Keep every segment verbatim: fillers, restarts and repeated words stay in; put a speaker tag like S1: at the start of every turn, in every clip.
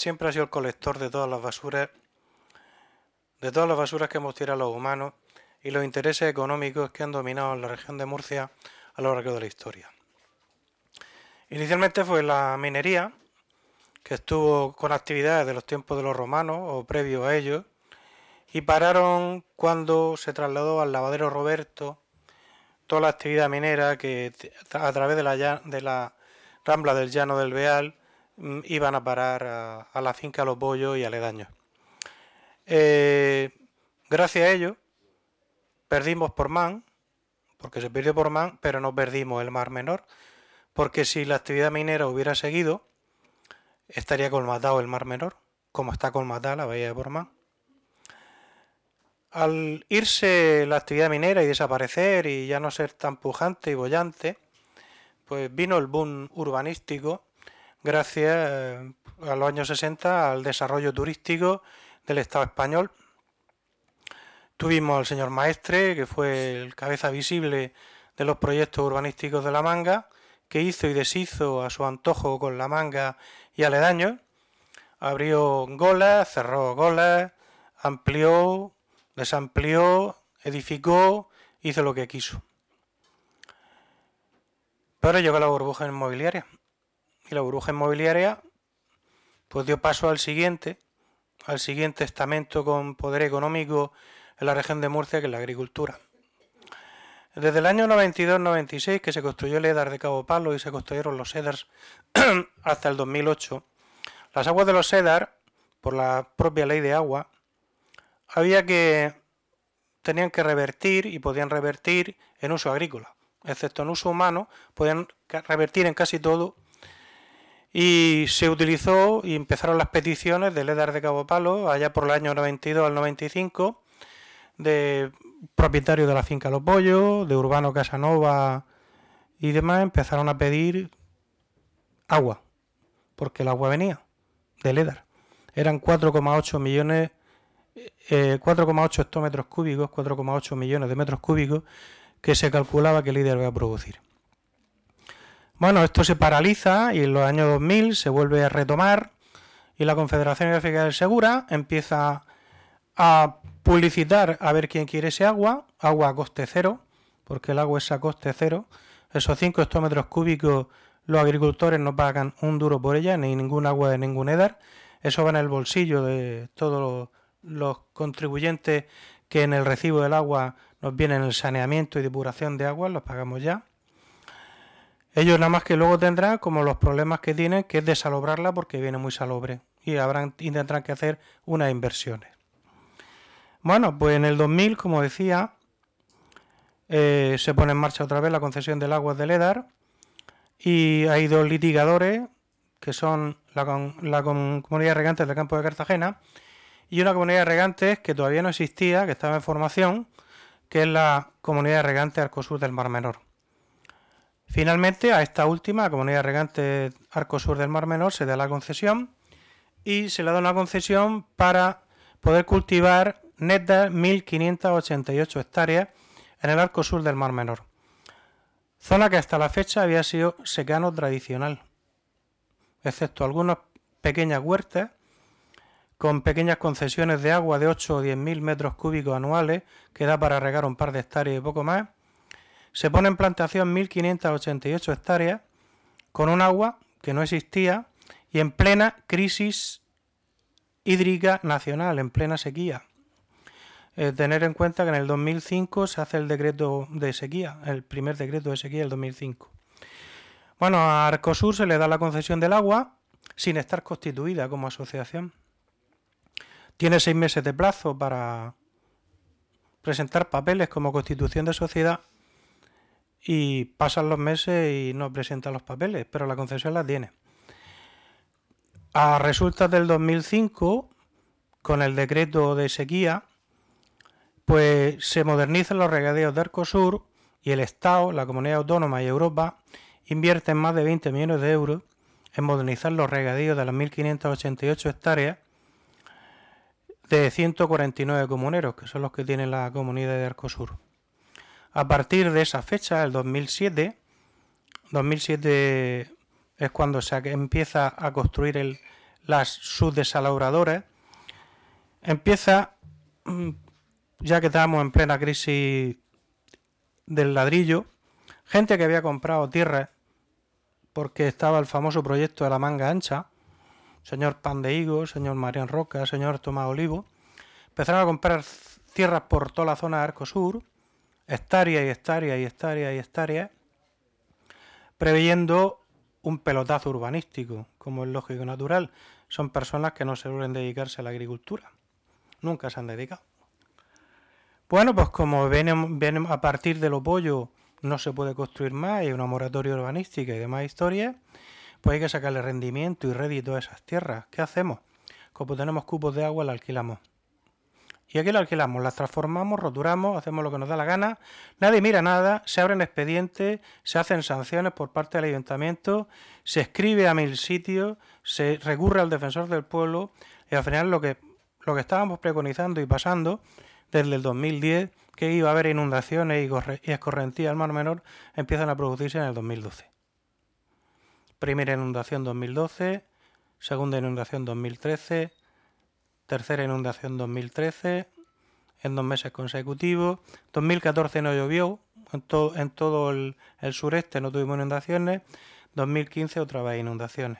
S1: siempre ha sido el colector de todas las basuras, de todas las basuras que hemos tirado los humanos y los intereses económicos que han dominado en la región de Murcia a lo largo de la historia. Inicialmente fue la minería, que estuvo con actividades de los tiempos de los romanos o previo a ellos, y pararon cuando se trasladó al lavadero Roberto toda la actividad minera que a través de la, de la rambla del Llano del Beal iban a parar a, a la finca Los Bollos y aledaños. Eh, gracias a ello perdimos Portmán, porque se perdió Portmán, pero no perdimos el Mar Menor, porque si la actividad minera hubiera seguido, estaría colmatado el Mar Menor, como está colmatada la bahía de Portmán. Al irse la actividad minera y desaparecer y ya no ser tan pujante y bollante, pues vino el boom urbanístico gracias eh, a los años sesenta al desarrollo turístico del Estado español. Tuvimos al señor Maestre, que fue el cabeza visible de los proyectos urbanísticos de La Manga, que hizo y deshizo a su antojo con La Manga y aledaños. Abrió golas, cerró golas, amplió, desamplió, edificó, hizo lo que quiso. Pero llegó la burbuja inmobiliaria. Y la burbuja inmobiliaria pues dio paso al siguiente, al siguiente estamento con poder económico en la región de Murcia, que es la agricultura. Desde el año noventa y dos noventa y seis, que se construyó el Edar de Cabo Palo y se construyeron los Edars hasta el dos mil ocho, las aguas de los Edar, por la propia ley de agua, había que tenían que revertir y podían revertir en uso agrícola, excepto en uso humano, podían revertir en casi todo. Y se utilizó y empezaron las peticiones del Edar de Cabo Palo allá por el año noventa y dos al noventa y cinco, de propietarios de la finca Los Bollos, de Urbano Casanova y demás, empezaron a pedir agua, porque el agua venía del Edar. Eran cuatro coma ocho millones, eh, cuatro coma ocho hectómetros cúbicos, cuatro coma ocho millones de metros cúbicos que se calculaba que el Edar iba a producir. Bueno, esto se paraliza y en los años dos mil se vuelve a retomar y la Confederación Hidrográfica del Segura empieza a publicitar a ver quién quiere ese agua, agua a coste cero, porque el agua es a coste cero. Esos cinco hectómetros cúbicos los agricultores no pagan un duro por ella, ni ningún agua de ningún Edar. Eso va en el bolsillo de todos los, los contribuyentes que en el recibo del agua nos vienen el saneamiento y depuración de agua, los pagamos ya. Ellos nada más que luego tendrán como los problemas que tienen, que es desalobrarla porque viene muy salobre y habrán y tendrán que hacer unas inversiones. Bueno, pues en el dos mil, como decía, eh, se pone en marcha otra vez la concesión del agua del Edar y hay dos litigadores que son la, con, la con, Comunidad de Regantes del Campo de Cartagena y una Comunidad de Regantes que todavía no existía, que estaba en formación, que es la Comunidad de Regantes Arcosur del Mar Menor. Finalmente, a esta última, Comunidad de Regantes Arcosur del Mar Menor, se da la concesión y se le da una concesión para poder cultivar netas mil quinientas ochenta y ocho hectáreas en el Arcosur del Mar Menor, zona que hasta la fecha había sido secano tradicional, excepto algunas pequeñas huertas con pequeñas concesiones de agua de ocho o diez mil metros cúbicos anuales que da para regar un par de hectáreas y poco más. Se pone en plantación mil quinientas ochenta y ocho hectáreas con un agua que no existía y en plena crisis hídrica nacional, en plena sequía. Eh, tener en cuenta que en el dos mil cinco se hace el decreto de sequía, el primer decreto de sequía del dos mil cinco. Bueno, a Arcosur se le da la concesión del agua sin estar constituida como asociación. Tiene seis meses de plazo para presentar papeles como constitución de sociedad y pasan los meses y no presenta los papeles, pero la concesión la tiene. A resultas del dos mil cinco, con el decreto de sequía, pues se modernizan los regadeos de Arcosur y el Estado, la Comunidad Autónoma y Europa invierten más de veinte millones de euros en modernizar los regadeos de las mil quinientas ochenta y ocho hectáreas de ciento cuarenta y nueve comuneros, que son los que tiene la comunidad de Arcosur. A partir de esa fecha, el dos mil siete, dos mil siete es cuando se empieza a construir el, las subdesaladoras, empieza, ya que estábamos en plena crisis del ladrillo, gente que había comprado tierras porque estaba el famoso proyecto de la manga ancha, señor Pan de Higo, señor Marián Roca, señor Tomás Olivo, empezaron a comprar tierras por toda la zona de Arcosur, hectáreas y hectáreas y hectáreas y hectáreas, preveyendo un pelotazo urbanístico, como es lógico y natural. Son personas que no se suelen dedicarse a la agricultura, nunca se han dedicado. Bueno, pues como ven, ven a partir de los bollos no se puede construir más, hay una moratoria urbanística y demás historias, pues hay que sacarle rendimiento y rédito a esas tierras. ¿Qué hacemos? Como tenemos cupos de agua, la alquilamos. Y aquí la alquilamos, las transformamos, roturamos, hacemos lo que nos da la gana, nadie mira nada, se abren expedientes, se hacen sanciones por parte del ayuntamiento, se escribe a mil sitios, se recurre al defensor del pueblo y al final lo que, lo que estábamos preconizando y pasando desde el dos mil diez, que iba a haber inundaciones y escorrentías al Mar Menor, empiezan a producirse en el dos mil doce. Primera inundación dos mil doce, segunda inundación dos mil trece, tercera inundación dos mil trece, en dos meses consecutivos. dos mil catorce no llovió, en, to en todo el, el sureste no tuvimos inundaciones. dos mil quince otra vez inundaciones.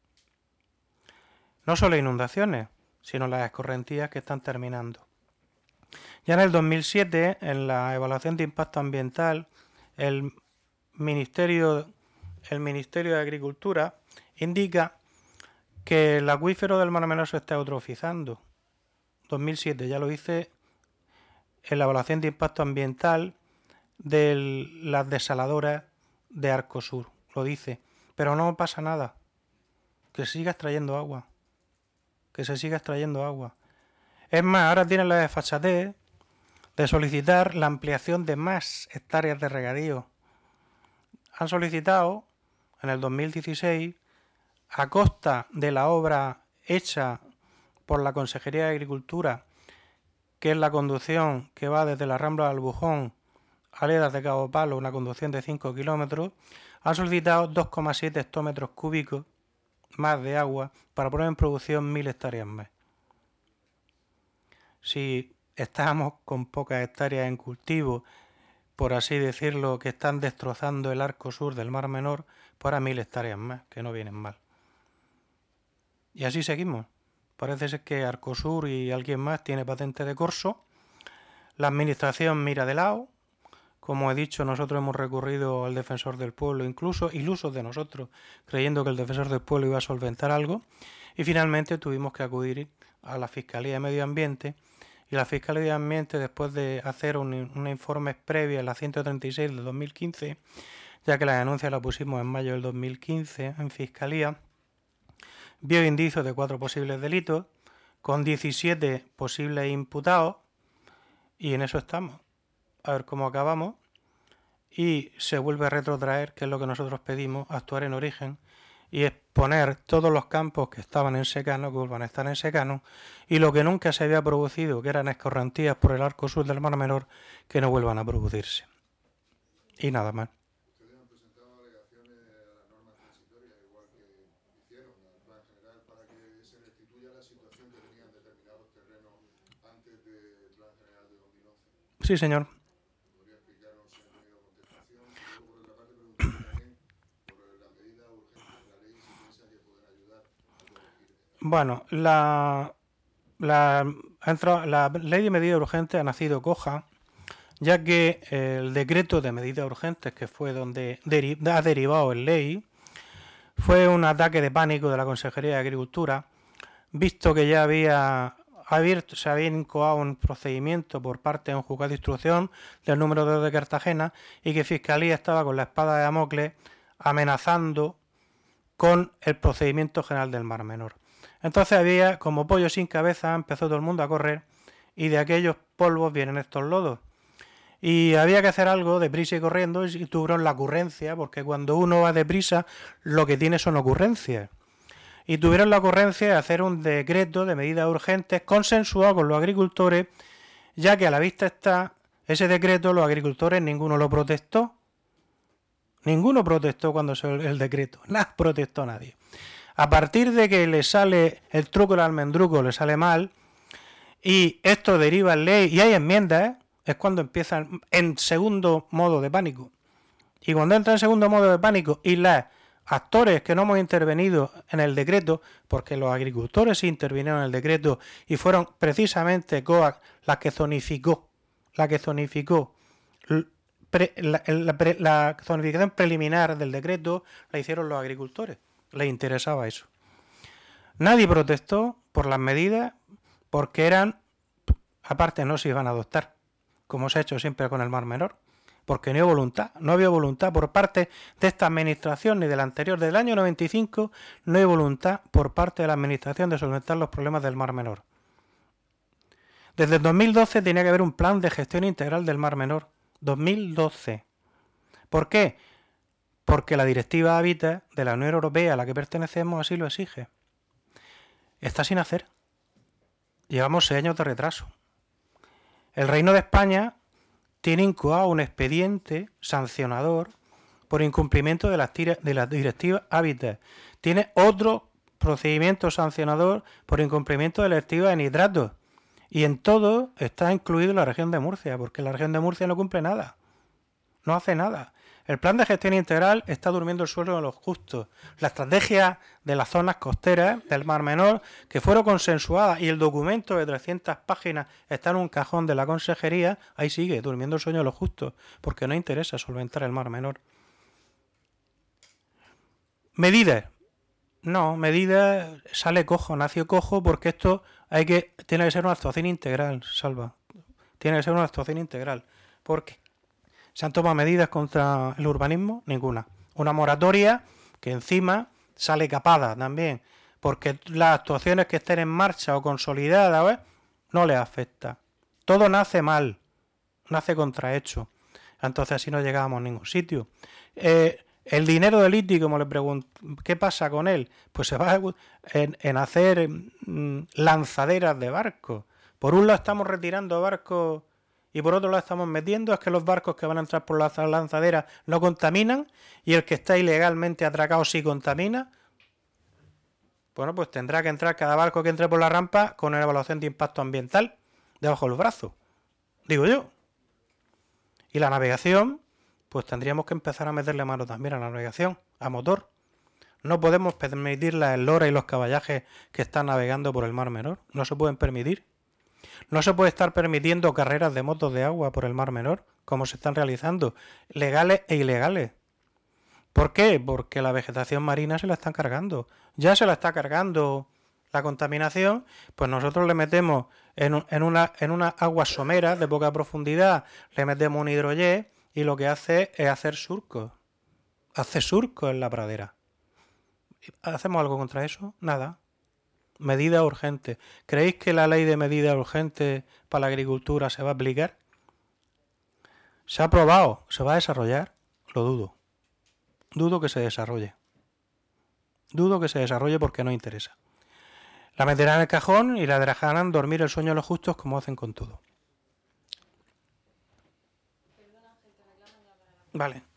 S1: No solo inundaciones, sino las escorrentías que están terminando. Ya en el dos mil siete, en la evaluación de impacto ambiental, el Ministerio, el Ministerio de Agricultura indica que el acuífero del Mar Menor se está eutrofizando. dos mil siete, ya lo hice en la evaluación de impacto ambiental de las desaladoras de Arcosur, lo dice. Pero no pasa nada, que se siga extrayendo agua, que se siga extrayendo agua. Es más, ahora tienen la desfachatez de solicitar la ampliación de más hectáreas de regadío. Han solicitado en el dos mil dieciséis, a costa de la obra hecha por la Consejería de Agricultura, que es la conducción que va desde la Rambla de Albujón a Ledas de Cabo Palo, una conducción de cinco kilómetros, han solicitado dos coma siete hectómetros cúbicos más de agua para poner en producción mil hectáreas más. Si estamos con pocas hectáreas en cultivo, por así decirlo, que están destrozando el arco sur del Mar Menor, pues ahora mil hectáreas más, que no vienen mal. Y así seguimos. Parece ser que Arcosur y alguien más tiene patente de corso. La administración mira de lado. Como he dicho, nosotros hemos recurrido al defensor del pueblo, incluso ilusos de nosotros, creyendo que el defensor del pueblo iba a solventar algo. Y finalmente tuvimos que acudir a la Fiscalía de Medio Ambiente. Y la Fiscalía de Ambiente, después de hacer un, un informe previo a la ciento treinta y seis del dos mil quince, ya que la denuncia la pusimos en mayo del dos mil quince en Fiscalía, vio indicios de cuatro posibles delitos, con diecisiete posibles imputados, y en eso estamos. A ver cómo acabamos. Y se vuelve a retrotraer, que es lo que nosotros pedimos, actuar en origen, y exponer todos los campos que estaban en secano, que vuelvan a estar en secano, y lo que nunca se había producido, que eran escorrentías por el arco sur del Mar Menor, que no vuelvan a producirse. Y nada más. Sí, señor. Bueno, la, la, la ley de medidas urgentes ha nacido coja, ya que el decreto de medidas urgentes, que fue donde deri ha derivado en ley, fue un ataque de pánico de la Consejería de Agricultura, visto que ya había abierto, se había incoado un procedimiento por parte de un juzgado de instrucción del número dos de Cartagena y que Fiscalía estaba con la espada de Damocles amenazando con el procedimiento general del Mar Menor. Entonces había, como pollo sin cabeza, empezó todo el mundo a correr y de aquellos polvos vienen estos lodos. Y había que hacer algo deprisa y corriendo y tuvieron la ocurrencia, porque cuando uno va deprisa lo que tiene son ocurrencias. Y tuvieron la ocurrencia de hacer un decreto de medidas urgentes consensuado con los agricultores, ya que a la vista está ese decreto, los agricultores ninguno lo protestó. Ninguno protestó cuando se el decreto, nada protestó nadie. A partir de que le sale el truco del almendruco, le sale mal, y esto deriva en ley, y hay enmiendas, ¿eh? Es cuando empiezan en segundo modo de pánico. Y cuando entra en segundo modo de pánico y los actores que no hemos intervenido en el decreto, porque los agricultores sí intervinieron en el decreto y fueron precisamente COAC la que zonificó, la que zonificó pre, la, la, pre, la zonificación preliminar del decreto, la hicieron los agricultores. Les interesaba eso. Nadie protestó por las medidas porque eran, aparte no se iban a adoptar, como se ha hecho siempre con el Mar Menor, porque no había voluntad, no había voluntad por parte de esta administración ni de la anterior, del año noventa y cinco, no hay voluntad por parte de la administración de solventar los problemas del Mar Menor. Desde el dos mil doce tenía que haber un plan de gestión integral del Mar Menor. dos mil doce. ¿Por qué? Porque la Directiva Hábitat de la Unión Europea a la que pertenecemos así lo exige. Está sin hacer. Llevamos seis años de retraso. El Reino de España tiene incoado un expediente sancionador por incumplimiento de las, tira, de las directivas Hábitat. Tiene otro procedimiento sancionador por incumplimiento de la directiva de nitratos. Y en todo está incluido la región de Murcia, porque la región de Murcia no cumple nada. No hace nada. El plan de gestión integral está durmiendo el suelo de los justos. La estrategia de las zonas costeras del Mar Menor, que fueron consensuadas, y el documento de trescientas páginas está en un cajón de la consejería, ahí sigue, durmiendo el sueño de los justos, porque no interesa solventar el Mar Menor. Medidas. No, medidas sale cojo, nació cojo, porque esto hay que tiene que ser una actuación integral, Salva. Tiene que ser una actuación integral. ¿Por qué? ¿Se han tomado medidas contra el urbanismo? Ninguna. Una moratoria que encima sale capada también, porque las actuaciones que estén en marcha o consolidadas, ¿ves?, no les afecta. Todo nace mal, nace contrahecho. Entonces así no llegábamos a ningún sitio. Eh, el dinero del I T I, como le pregunto, ¿qué pasa con él? Pues se va en, en hacer mm, lanzaderas de barcos. Por un lado estamos retirando barcos y por otro lado estamos metiendo, es que los barcos que van a entrar por las lanzaderas no contaminan, y el que está ilegalmente atracado sí contamina. Bueno, pues tendrá que entrar cada barco que entre por la rampa con una evaluación de impacto ambiental debajo del brazo, digo yo. Y la navegación, pues tendríamos que empezar a meterle mano también a la navegación, a motor. No podemos permitir las esloras y los caballajes que están navegando por el Mar Menor, no se pueden permitir. No se puede estar permitiendo carreras de motos de agua por el Mar Menor, como se están realizando, legales e ilegales. ¿Por qué? Porque la vegetación marina se la están cargando. Ya se la está cargando la contaminación, pues nosotros le metemos en, en, una, en unas aguas someras de poca profundidad, le metemos un hidrojet y lo que hace es hacer surcos. Hace surcos en la pradera. ¿Hacemos algo contra eso? Nada. Medida urgente. ¿Creéis que la ley de medidas urgentes para la agricultura se va a aplicar? Se ha aprobado. ¿Se va a desarrollar? Lo dudo. Dudo que se desarrolle. Dudo que se desarrolle porque no interesa. La meterán en el cajón y la dejarán dormir el sueño de los justos, como hacen con todo. Vale.